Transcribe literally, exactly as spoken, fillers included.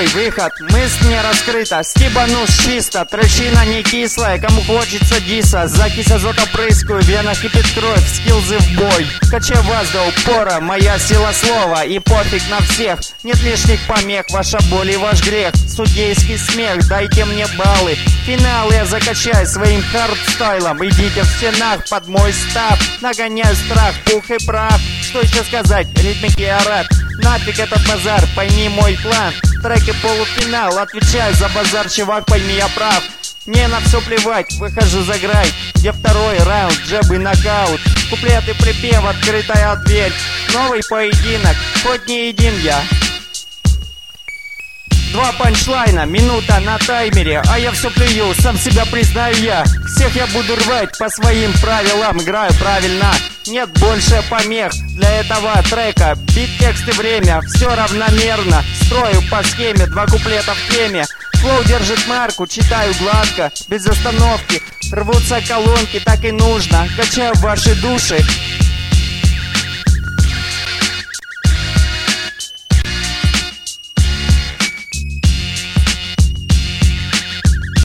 Новый выход, мысль не раскрыта, стебанусь чисто, трэщина не кислая, кому хочется диса. Закись азота прыскаю, в венах кипит кровь, скиллзы в бой. Качаю вас до упора, моя сила слова, и пофиг на всех. Нет лишних помех, ваша боль и ваш грех. Судейский смех, дайте мне баллы. Финал я закачаю своим хардстайлом. Идите в стенах под мой став. Нагоняю страх, пух и прах. Что еще сказать, ритмики я рад. Нафиг этот базар, пойми мой план. Треки полуфинал, отвечаю за базар, чувак, пойми я прав. Мне на все плевать, выхожу за грай, где второй раунд, джеб и нокаут. Куплеты, припев, открытая дверь. Новый поединок, хоть не един я. Два панчлайна, минута на таймере, а я все плюю, сам себя признаю я. Всех я буду рвать по своим правилам, играю правильно. Нет больше помех для этого трека. Бит, текст и время, все равномерно. Строю по схеме, два куплета в теме. Флоу держит марку, читаю гладко, без остановки. Рвутся колонки, так и нужно. Качаю ваши души,